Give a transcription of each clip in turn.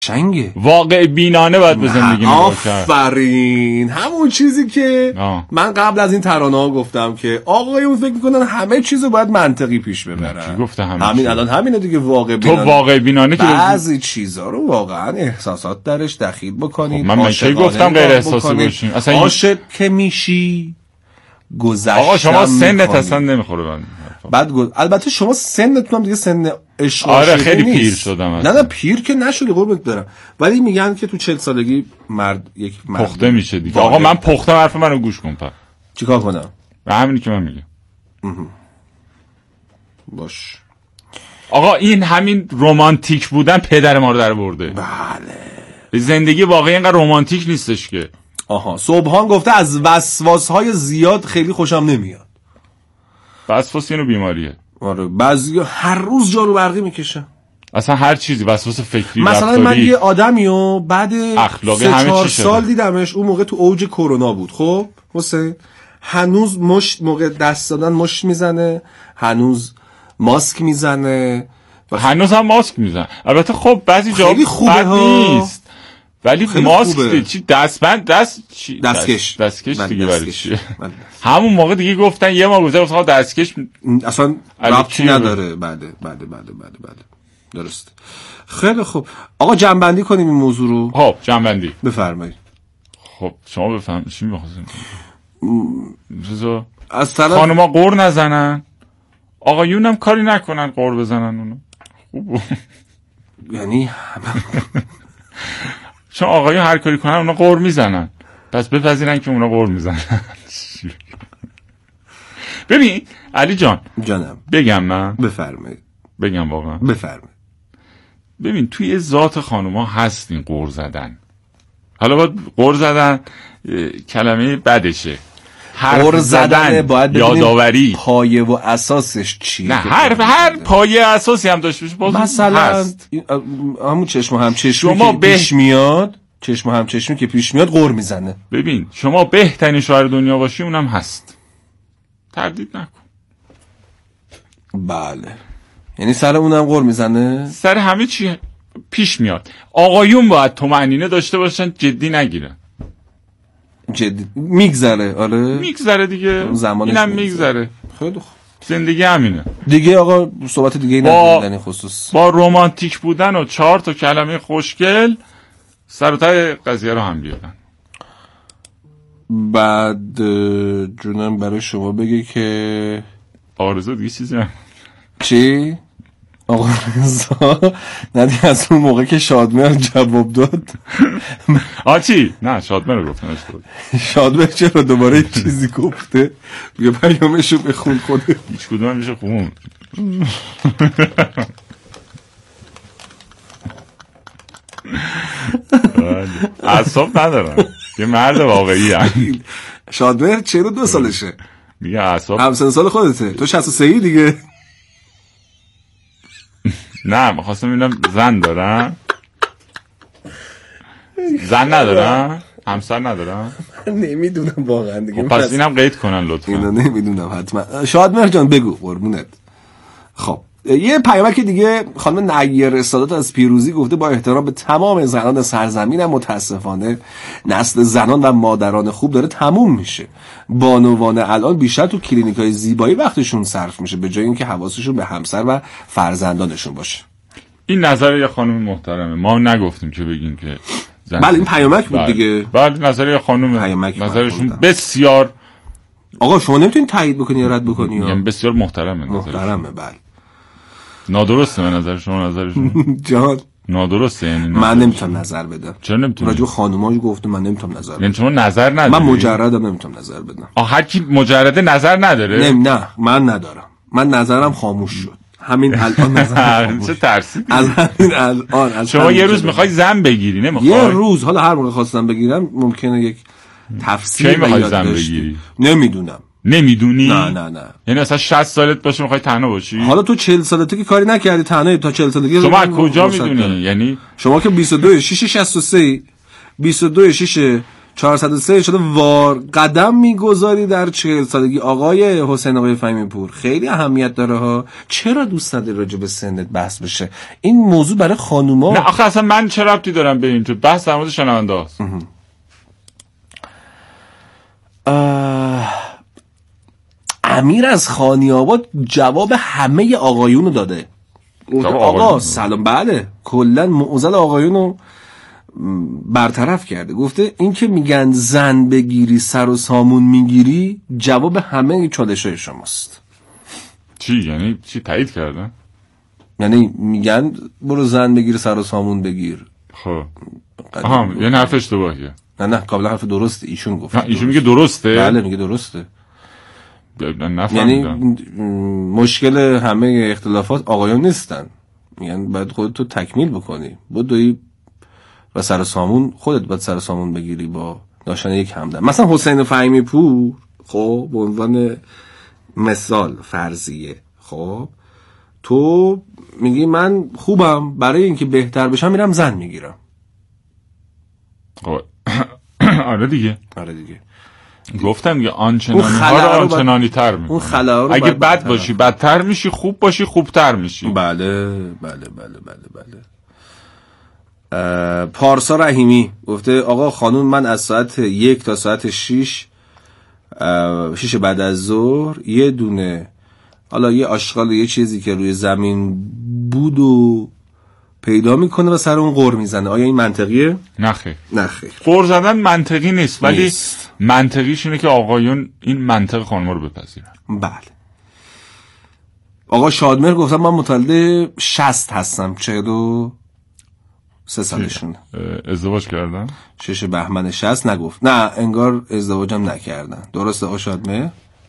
چنگه واقع بینانه باید به زندگی نگاه کرد. آفرین، همون چیزی که من قبل از این ترانه ها گفتم که آقایون فکر میکنن همه چیزو باید منطقی پیش ببرن. کی گفته همین الان همینه دیگه، واقع بینانه. تو واقع بینانه که بعضی چیزا رو واقعا احساسات درش دخیل بکنید. من کی گفتم غیر احساسی باشین؟ اصلا عاشق که میشی گذشتم. آقا شما سنت اصلا نمیخوره من. بعد البته شما سنتون هم دیگه سن عشق. آره خیلی پیر شدم. نه پیر که نشدی قربونت برم، ولی میگن که تو 40 سالگی یک مرد پخته میشه دیگه. آقا من پختم، حرف منو گوش کن. چیکار کنم؟ و همینی که من میگم. باش. آقا این همین رمانتیک بودن پدر ما رو در برده. بله. زندگی واقعا اینقدر رمانتیک نیستش که. آها، صبحان گفته از وسواس‌های زیاد خیلی خوشم نمیاد. وسواس اینو بیماریه. آره، بعضیا هر روز جارو برقی میکشن. اصلا هر چیزی، وسواس فکری، مثلا رفتاری. من یه آدمیو بعد 3-4 سال دیدمش، اون موقع تو اوج کرونا بود. خب حسین هنوز موقع دست دادن مشت میزنه، هنوز ماسک میزنه، هنوز هم ماسک میزنه. البته خب بعضی جا خیلی خوبه نیست، ولی ماسک چی دستکش دیگه برای چیه؟ همون موقع دیگه گفتن یه ما گذشته دستکش اصلا ربطی نداره. بله درست. خیلی خوب آقا، جنبندی کنیم این موضوع رو. خب جنبندی بفرمایید. خب شما بفرمایید چی می‌خواستین؟ از طرف خانوما قور نزنن، آقایونم کاری نکنن قور بزنن. اونو خوب یعنی چون آقایون هر کاری کنن اونا قور میزنن، پس بپذیرن که اونا قور میزنن. ببین علی جانم بگم من؟ بفرمایید. بگم واقعا؟ بفرمایید. ببین توی ذات خانوما هست این قور زدن. حالا باید قور زدن کلمه بدشه، قور زدن باید یادآوری پایه و اساسش چیه؟ نه هر پایه اساسی هم داشته باشه. مثلا همون چشم هم چشمی که پیش میاد، چشم هم چشمی که پیش میاد قور میزنه. ببین شما بهترین شاعر دنیا باشی اونم هست، تردید نکن. بله، یعنی سر اونم قور میزنه، سر همه چی پیش میاد. آقایون باید طمأنینه داشته باشن، جدی نگیرن. جدی میگذره. آره میگذره دیگه، اینم میگذره. خیلی خوب، زندگی همینه دیگه. آقا صحبت دیگه نداریم خصوص با رمانتیک بودن و 4 تا کلمه خوشگل سر و ته قضیه رو هم بیارن. بعد جونم برای شما بگه که آرزو دیگه چیزی هم چی؟ آقا رضا ندی از اون موقع که شادمهر جواب داد. چی؟ نه شادمهر رو گفتم. شادمهر چرا دوباره چیزی گفته؟ بیا پیامشو بخون خوده. هیچ کدوم هم میشه خون. اعصاب ندارم، یه مرد واقعی هم. شادمهر 42 سالشه. میگه اعصاب همسن سال خودته، تو 63 دیگه. نه میخواستم ببینم زن دارم، زن ندارم، همسر ندارم. نمیدونم واقعا دیگه. پس اینم قید کنن لطفا. اینو نمیدونم حتما. شادمهر جان بگو قربونت. خب یه پیامک دیگه خانم نیر سادات از پیروزی گفته با احترام به تمام زنان سرزمینم، متاسفانه نسل زنان و مادران خوب داره تموم میشه. بانوان الان بیشتر تو کلینیکای زیبایی وقتشون صرف میشه به جای اینکه حواسشون به همسر و فرزندانشون باشه. این نظر یه خانم محترمه، ما نگفتیم که بگیم که زن. بله این پیامک بود دیگه. بله نظر یه خانم، نظرشون بسیار. آقا شما نمیتونید تایید بکنی یا رد بکنی یا بسیار محترمه. محترمه بله. نادرسته به نظر شما نظرشون؟ جان نادرسته یعنی من نمیتونم نظر بدم. چرا نمیتونی؟ راجع به خانوماش گفتم من نمیتونم نظر بدم. یعنی شما نظر نداری؟ من مجردم نمیتونم نظر بدم. هر کی مجرده نظر نداره؟ نه من ندارم. من نظرم خاموش شد. همین الان نظرم چه ترسی؟ از همین الان شما یه روز میخوای زن بگیری نمیخوای؟ یه روز حالا هر موقع خواستم بگیرم ممکنه یک تفسیر کی میخوای زن بگیری؟ نمیدونم. نمیدونی؟ نه یعنی اصلا 60 سالت باشه میخوای تنها باشی؟ حالا تو 40 سالته که کاری نکردی تنها تا 40 سالگی شما کجا میدونی؟ یعنی شما که 22 6 63 22 6 403 شده وار قدم میگذاری در 40 سالگی. آقای حسین آقای فهیمی پور خیلی اهمیت داره ها. چرا دوست نداری راجع به سنت بحث بشه؟ این موضوع برای خانوما. نه آخه اصلا من چه ربطی دارم به این تو بحث در مورد شنونده است. امیر از خانی‌آباد جواب همه آقایونو داده. آقا سلام. بله کلا معضل آقایونو برطرف کرده. گفته این که میگن زن بگیری سر و سامون میگیری جواب همه چالش‌های شماست. چی یعنی چی تایید کردن؟ یعنی میگن برو زن بگیر سر و سامون بگیر. خب یعنی حرف اشتباهیه. نه کاملا حرف درسته. ایشون گفت. ایشون میگه درسته؟ بله میگه درسته. یعنی مشکل همه اختلافات آقایان نیستن. میگن باید خودت رو تکمیل بکنی. بدوی و سر سامون خودت باید سر سامون بگیری با داشتن یک همدم. مثلا حسین فهیمی پور خب به عنوان مثال فرضیه، خب تو میگی من خوبم، برای اینکه بهتر بشم میرم زن میگیرم. آره دیگه گفتم دیگه آنچنانی ها رو آنچنانی تر میکنه. اگه بد باشی بدتر میشی، خوب باشی خوبتر میشی. بله. پارسا رحیمی گفته آقا خانون من از ساعت 1 تا ساعت 6 بعد از ظهر یه دونه حالا یه آشغال یه چیزی که روی زمین بود و پیدا میکنه و سر اون غر میزنه. آیا این منطقیه؟ نه خیر. غر زدن منطقی نیست، ولی منطقیش اینه که آقایون این منطق خانم‌ها رو بپذیرن. بله. آقا شادمهر گفتم من متولد 60 هستم، 43 سالشون. ازدواج کردن؟ 6 بهمن 60 نگفت. نه انگار ازدواجم نکردن. درسته آقا شادمهر؟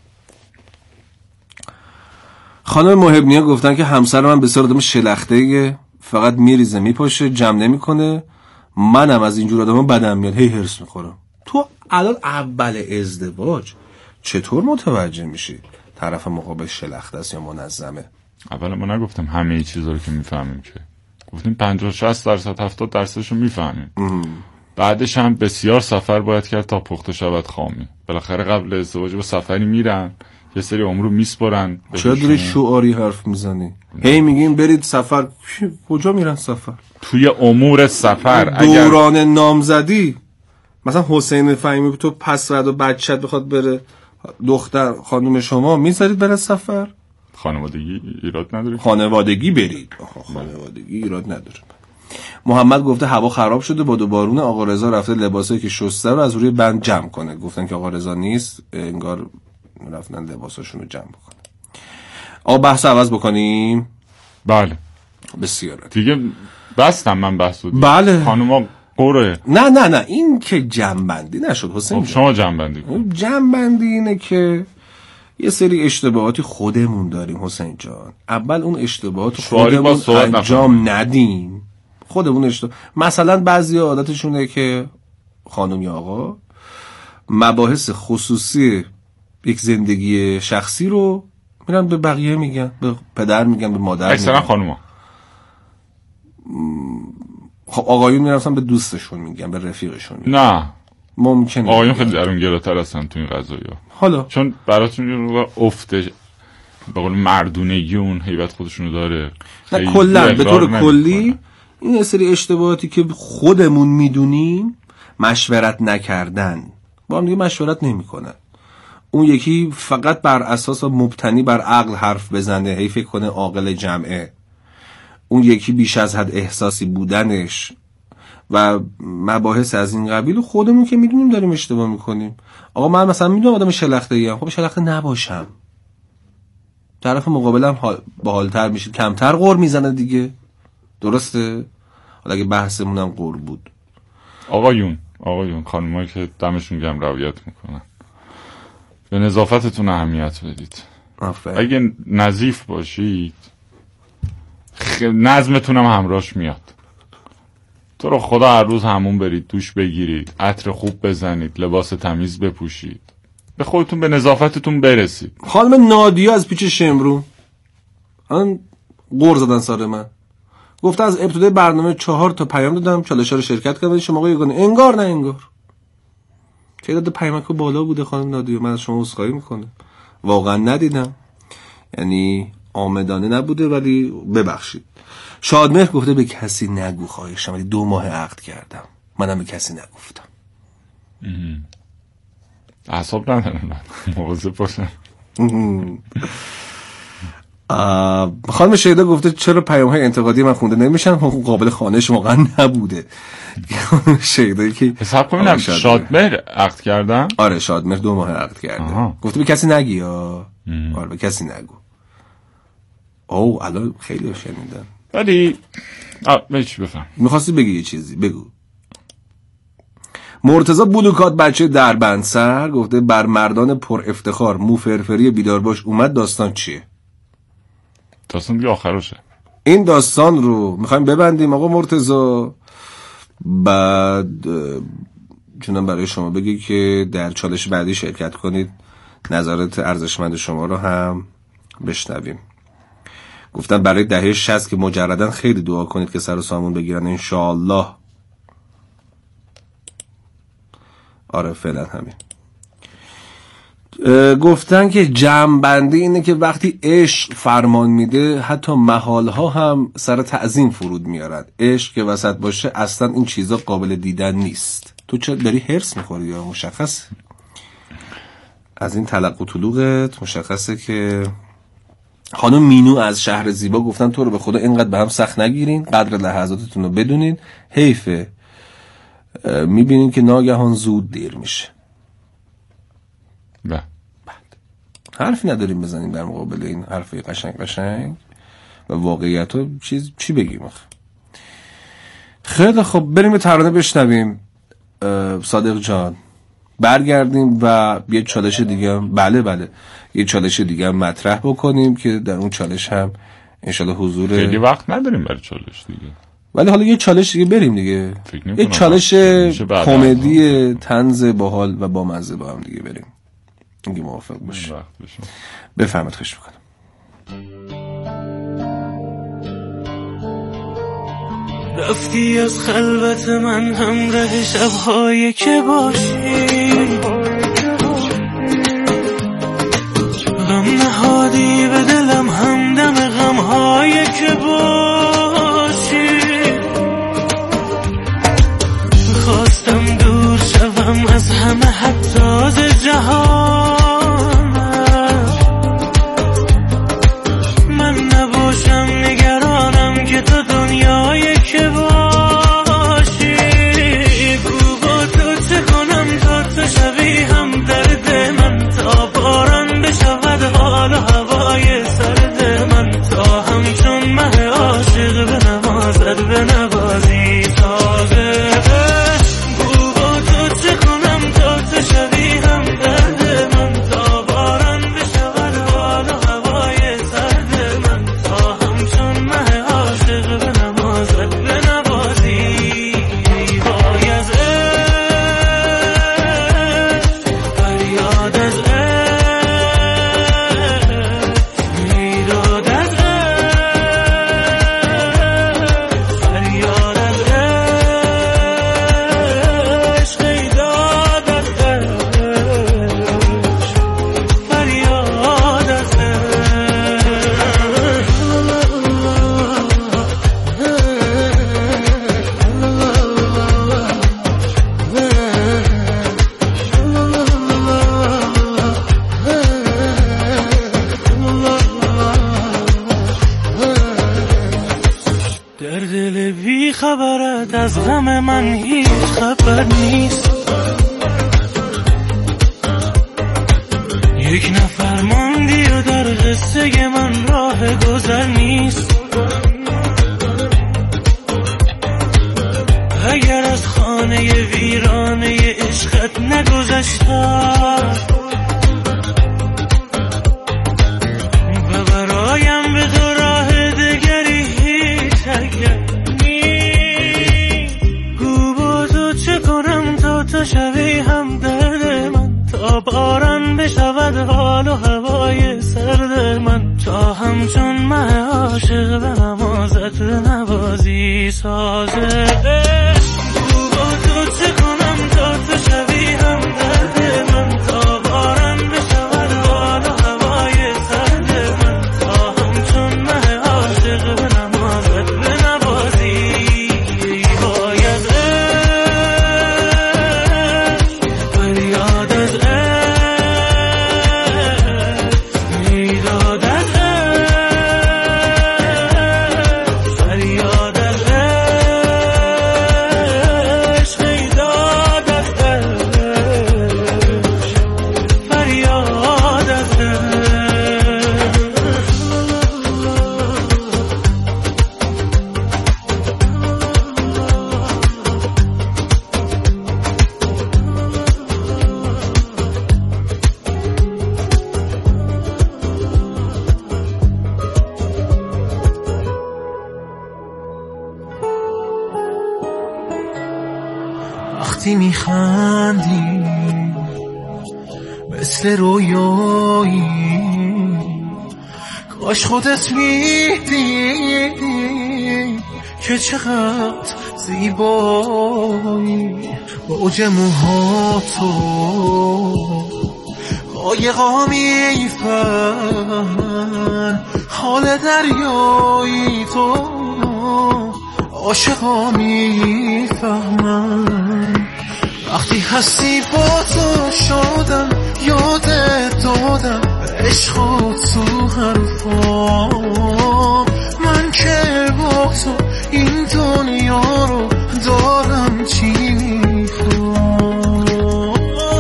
خانم محبنیه گفتن که همسر من بسیار آدم شلخته‌ایه، فقط میریزه میپاشه جمع نمیکنه. منم از اینجور آدما بدم میاد، هی هرس میخورم. تو الان اول ازدواج چطور متوجه میشی طرف مقابل شلخته است یا منظمه؟ اول ما نگفتم همه چیزا رو که میفهمیم، که گفتیم 50-60% 70% رو میفهمیم. بعدش هم بسیار سفر باید کرد تا پخته شود خامی. بالاخره قبل ازدواج با سفری میرن، یه سری عمرو میسپرن. چرا داری شعاری حرف میزنی؟ هی میگیم برید سفر. کجا میرن سفر؟ توی امور سفر دوران نامزدی مثلا حسین فهیمی تو پس رد و بچت بخواد بره دختر خانم شما میذارید بره سفر؟ خانوادگی ایراد نداره. خانوادگی برید. خانوادگی ایراد نداره. محمد گفته هوا خراب شده با دو بارون. آقا رضا رفته لباسایی که شسته رو از روی بند جمع کنه. گفتن که آقا رضا نیست، انگار رفتن لباساشون رو جمع بکنه. آقا بحث عوض بکنیم. بله بسیار دیگه بستم من بحثو دیگه. بله خانوما قره. نه این که جمع‌بندی نشد حسین. شما جمع‌بندی کن. جمع‌بندی اینه که یه سری اشتباهاتی خودمون داریم حسین جان. اول اون اشتباهات خودمون انجام ندیم. خودمون مثلا بعضی عادتشونه که خانم یا آقا مباحث خصوصی یک زندگی شخصی رو میرن به بقیه میگن، به پدر میگن، به مادر میگن. اکثرا خانوما. خب آقایون میرن به دوستشون میگن، به رفیقشون میگن. نه ممکنه آقایون خیلی درونگراتر هستن تو این قضایا. حالا چون براتون یه افته به قول مردونگی اون هیبت خودشونو داره. نه کلا به طور کلی این سری اشتباهاتی که خودمون میدونیم مشورت نکردن، با هم دیگه مشورت نمیکنن. اون یکی فقط بر اساس مبتنی بر عقل حرف بزنه، هی فکر کنه عاقل جمعه. اون یکی بیش از حد احساسی بودنش و مباحث از این قبیل خودمون که میدونیم داریم اشتباه میکنیم. آقا من مثلا میدونم آدم شلخته ام، خب شلخته نباشم، طرف مقابلم باحالتر میشه، کمتر غر میزنه دیگه. درسته؟ حالا اگه بحثمون هم غر بود. آقایون خانمایی که دمشون گرم رعایت میکنن، به نظافتتون اهمیت بدید. اگه نظیف باشید نظمتون هم همراهش میاد. تو رو خدا هر روز همون برید، دوش بگیرید، عطر خوب بزنید، لباس تمیز بپوشید، به خودتون به نظافتتون برسید. خانم نادیا از پیچ شمرو الان غر زدن سر من، گفته از ابتدای برنامه 4 تا پیام دادم، چالش‌ها رو شرکت کردن، شما آقا یگانه انگار نه انگار. تعداد پیامک بالا بوده خانم نادیا، من از شما عذرخواهی میکنم، واقعا ندیدم، یعنی آمدانه نبوده، ولی ببخشید. شادمهر گفته به کسی نگو خواهشم، ولی 2 ماه عقد کردم، منم به کسی نگفتم. اعصاب ندارم، مواظب باشم. خانم شیدا گفته چرا پیام‌های انتقادی من خونده نمیشن؟ قابل خوانش واقعا نبوده. شیدایی که حساب کنم شادمهر عقد کردن؟ آره شادمهر 2 ماه عقد کرده. گفته به کسی نگی یا آره به کسی نگو. او الان خیلی شنیدن. ولی چی بفهم؟ می‌خواستی بگی یه چیزی بگو. مرتضی بلوکات بچه دربندسر گفته بر مردان پر افتخار مو فرفری بیدارباش اومد، داستان چیه؟ داستان دیگه آخرشه. این داستان رو میخوایم ببندیم آقا مرتضی، بعد چونم برای شما بگی که در چالش بعدی شرکت کنید، نظرات ارزشمند شما رو هم بشنویم. گفتن برای دهه 60 که مجردن خیلی دعا کنید که سر و سامون بگیرن انشاءالله. آره فعلا همین. گفتن که جمع‌بندی اینه که وقتی عشق فرمان میده حتی محالها هم سر تعظیم فرود میارن. عشق که وسط باشه اصلا این چیزا قابل دیدن نیست. تو چرا داری هرس میخوری یا مشخص از این تلق و طلوقت مشخصه که خانم مینو از شهر زیبا گفتن تو رو به خدا اینقدر به هم سخت نگیرین، قدر لحظاتتون رو بدونین، حیفه میبینین که ناگهان زود دیر میشه. بعد حرفی نداریم بزنیم در مقابل این حرفی قشنگ و واقعیت رو چی بگیم آخه. خیلی خب بریم به ترانه بشنویم صادق جان، برگردیم و یه چالش دیگه هم بله یه چالش دیگه هم مطرح بکنیم که در اون چالش هم انشالله حضور. خیلی وقت نداریم برای چالش دیگه، ولی حالا یه چالش دیگه بریم دیگه، یه چالش کمدی طنز باحال و بامزه با هم دیگه بریم اگه موافق باشی. بفهمت خوش بکنم. رفتی از خلوت من همراه شب‌هایی که باشی، غم نهادی به دلم همدم غم‌هایی که باشی. خواستم دور شوم از همه حتی از جهان، من نباشم نگرانم که تو دنیایی که باشی. گو با تو چه کنم تا تو شوی هم درد من، تا باران بشود حال و هوای سرد من، تا همچون مه عاشق به نمازت به نوازی تازه. گو با تو چه کنم تا تو شوی هم درد من، تا باران بشود حال و هوای سرد من، تا همچون مه عاشق به نمازت به نوازی. وای از فریاد از میداد از فریاد از عشق، ایداد از فریاد از در دل بی خبرت از غم من هیچ خبر نیست. یک نفر ماندی و در قصه من راه گذر نیست. اگر از خانه ویرانه عشقت نگذشتم و برایم به تو راه دگری هیچ اگر نیست. گو با تو چه کنم تا تو شوی هم درد من، تا باران بشود حال و هوای سرد من، تا همچون مه عاشق به نمازت نوازی سازه. گو با تو چه کنم تا تو شوی هم درد وقتی میخندی مثل رویایی، کاش خودت میدیدی که چقدر زیبایی. اوج موهاتو قایقا میفهمن، حال دریایی تو عاشقا میفهمن. وقتی هستی با تو شدم یادت دادم عشقات تو حرفام. من که با تو این دنیا رو دارم چی میخوام.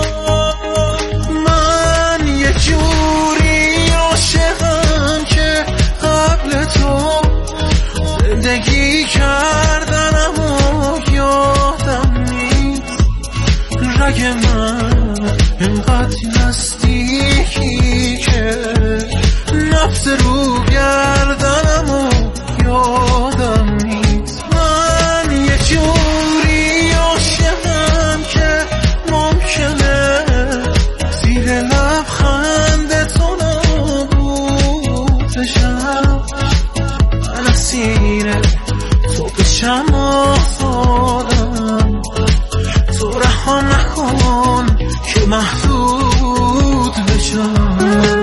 من یه جوری عاشقم که قبل تو زندگی کردنم و یادم نیست. رگ من اینقدر نزدیکی که نفس رو گردنم و یادم نیست. من یه جوری عاشقم که ممکنه زیر لبخند تو نابود بشم. من اسیر تو بشم آزادم، تو رها نکن که محدود بشم.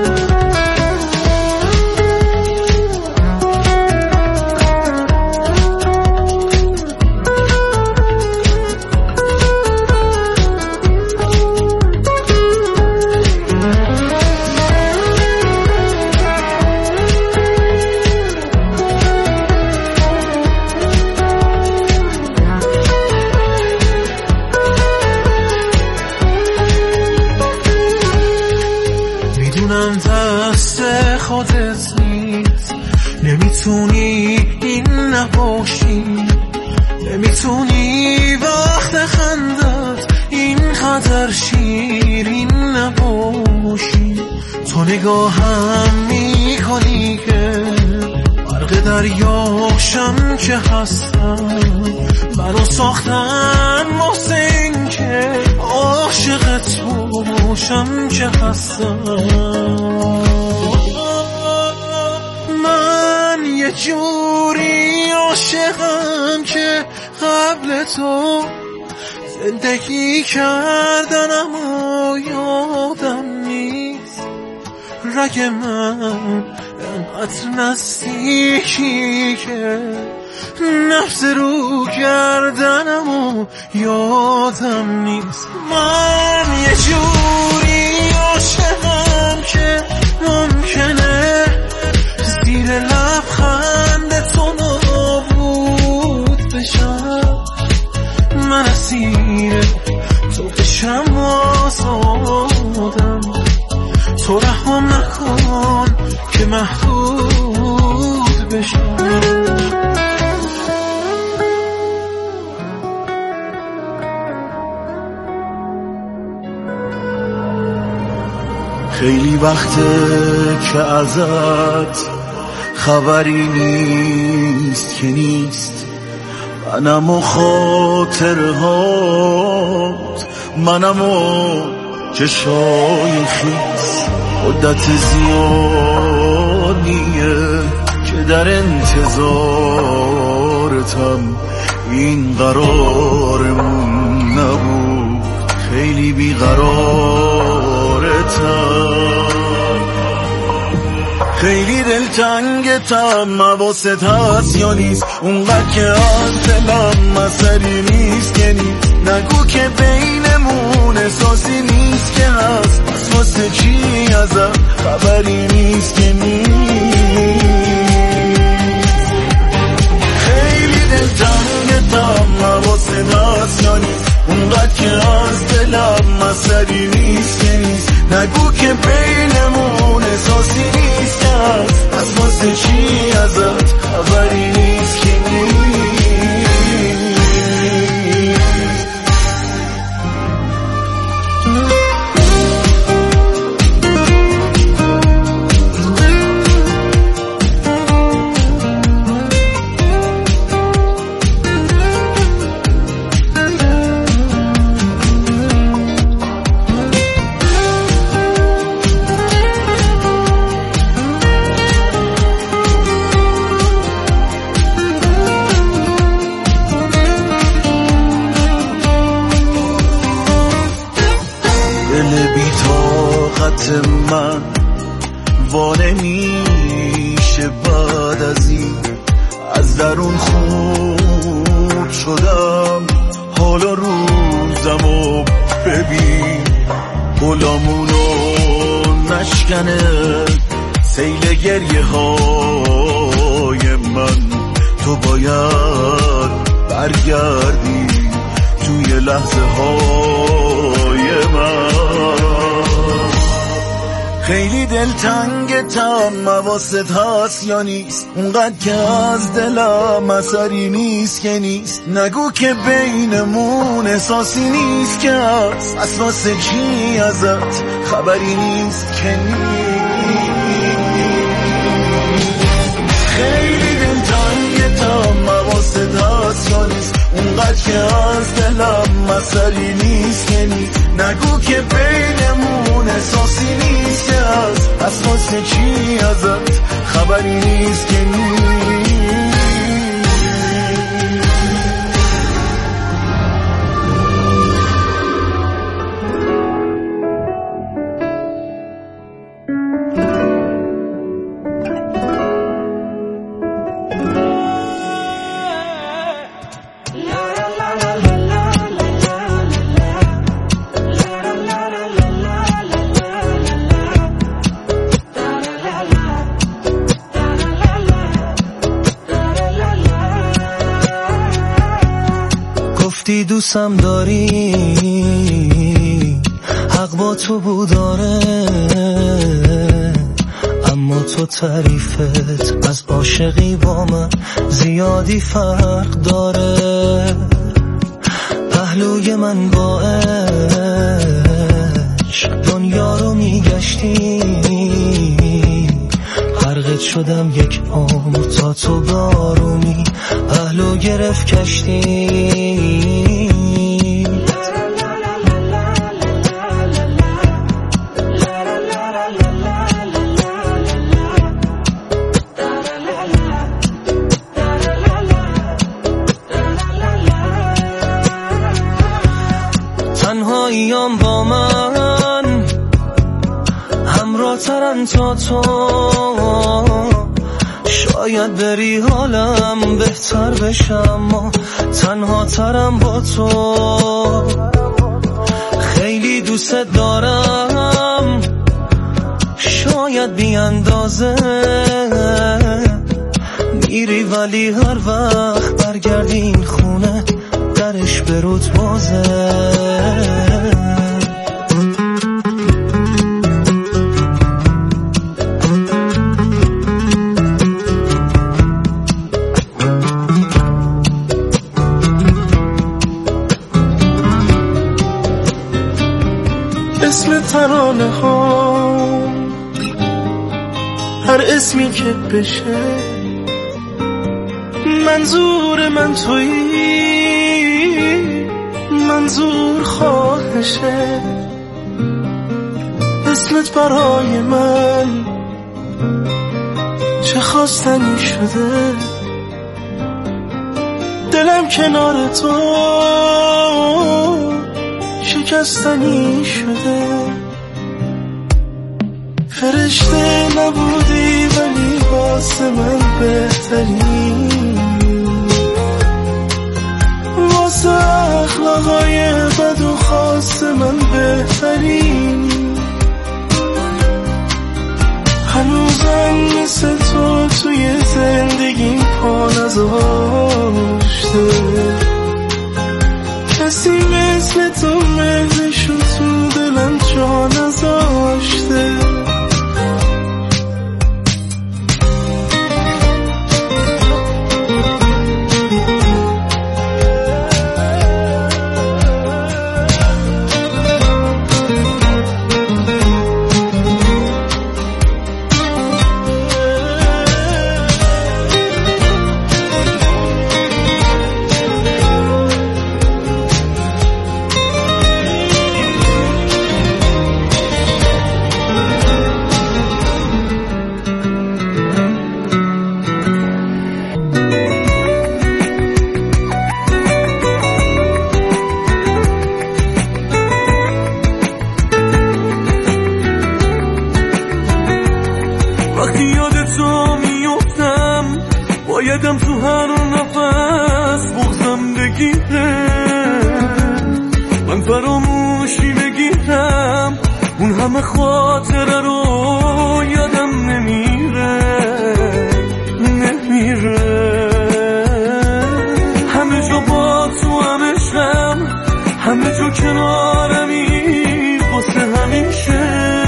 دست خودت نیست، نمیتونی این نباشی، نمیتونی وقت خندت اینقدر شیرین نباشی. تو نگاهم میکنی که غرق دریاشم که هستم. منو ساختن محسن که عاشقت باشم که هستم. من یه جوری عاشقم که قبل تو زندگی کردنم و یادم نیست. رگ من انقدر نزدیکی که نفس رو گردنم و یادم نیست. من یه جوری عاشقم که ممکنه زیر لبخند تو نابود بشم. من اسیر تو بشم آزادم، تو رحم نکن که محدود بشم. خیلی وقته که ازت خبری نیست که نیست. منم و خاطرهات، منم و چشای خیس. مدت زیادیه که در انتظارتم، این قرارمون نبود. خیلی بیقرارتم، خیلی دلتنگتم. حواست هست یا نیست؟ اونقدر که از دلم اثری نیست که نیست. نگو که بینمون احساسی نیست که هست. پس واسه چی ازم خبری نیست که نیست؟ خیلی دلتنگتم. حواست هست یا نیست؟ اونقدر که از دلم اثری نیست که نیست. نگو که بینمون احساسی نیست که هست. پس واسه چی ازت خبری نیست که نیست؟ حیات من وانه میشه بعد از این. از درون خورد شدم حالا روزمو ببین. گلامونو نشکنه سیل گریه های من. تو باید برگردی توی لحظه های من. خیلی دلتنگتم حواست هست یا نیست؟ اونقدر که از دلم اثری نیست که نیست. نگو که بینمون احساسی نیست که هست. اساس چی ازت خبری نیست که نیست. خیلی دلتنگتم حواست هست یا نیست؟ اونقدر که از دلم اثری نیست که نیست. نگو که بینمون احساسی نیست که هست. اساس چی ازت خبری نیست که نیست. گفتی دوستم داری حق با تو بوداره، اما تو تعریفت از عاشقی با من زیادی فرق داره. پهلوی من با عشق دنیا رو میگشتی، غرقت شدم یک عمر تا تو بارومی پهلو گرفت کشتی. تنهاییام با من همراه ترن تا تو، شاید بری حالم بهتر بشم، ما تنها ترم با تو. خیلی دوست دارم شاید بی اندازه، میری ولی هر وقت برگردی این خونه درش برود بازه. اسم ترانه ها هر اسمی که بشه منظور من تویی، منظور خواهشه. اسمت برای من چه خواستنی شده، دلم کنار تو شکستنی شده. فرشته نبودی ولی واسه من بهتری، واسه اخلاقای بد و خاص من بهتری. هنوزم مثل تو توی زندگیم پا نذاشته، کسی مثل تو مهرشو تو دلم جا نذاشته. شایدم تو هر نفس بغضم بگیره، من فراموشی بگیرم اون همه خاطره رو یادم نمیره. همه جا با تو همشم، همه جا کنارمی واسه همیشه.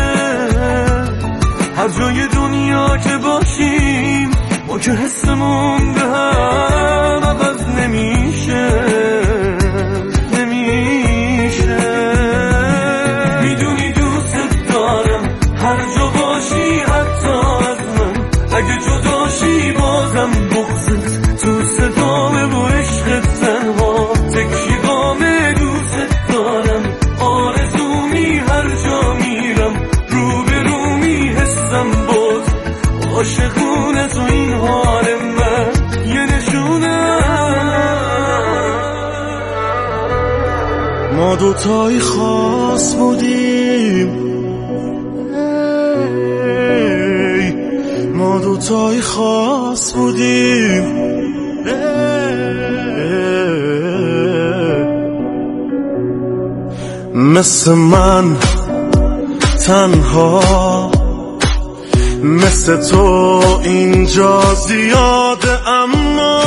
هر جای دنیا که باشیم ما که حسمون به هم عوض نمیشه. میدونی دوست دارم هر جا باشی حتی از من، اگه جداشی بازم بغضت تو صدامه و عشقت تنها تکیه‌گامه. دوست دارم آرزومی هر جا میرم روبرومی حسم باز عاشقونه تو این حال من یه نشونه. ما دوتایی خاص بودیم، ما دوتایی خاص بودیم، مثل من تنها، مثل تو اینجا زیاده، اما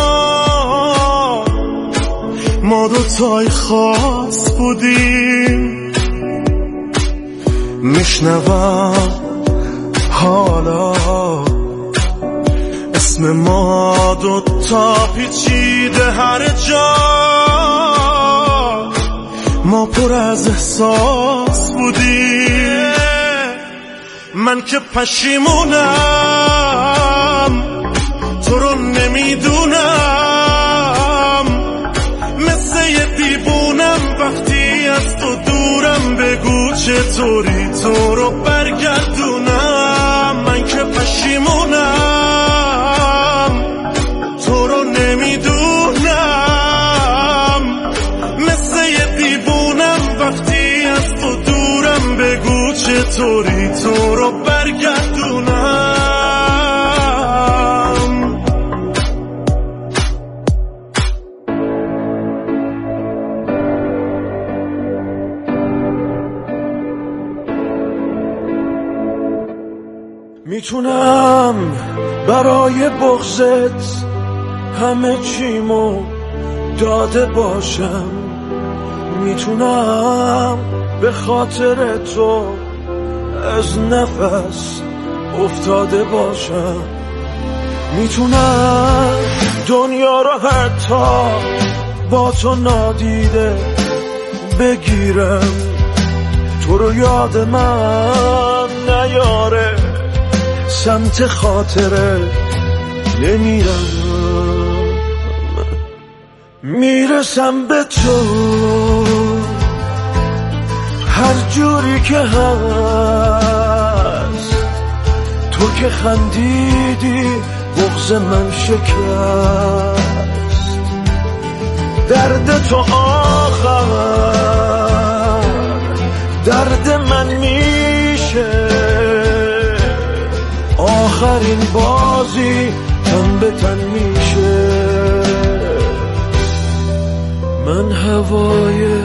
ما دوتای خاص بودیم. میشنوم حالا اسم ما دوتا پیچیده هر جا، ما پر از احساس بودیم. من که پشیمونم تو رو نمیدونم، مثل یه دیوونم وقتی از تو دورم. بگو چطوری تو رو برگردونم. من که پشیمونم تو رو نمیدونم، مثل یه دیوونم وقتی از تو دورم. بگو چطوری تو رو برگردونم. میتونم برای بغضت همه چیمو داده باشم، میتونم به خاطر تو از نفس افتاده باشم، میتونم دنیا رو حتی با تو نادیده بگیرم، تو رو یاد من نیاره، سمت خاطره نمیرم. میرسم به تو هر جوری که هست، تو که خندیدی بغض من شکست. درد تو آخر درد من میشه، آخرین بازی تن به تن میشه. من هوای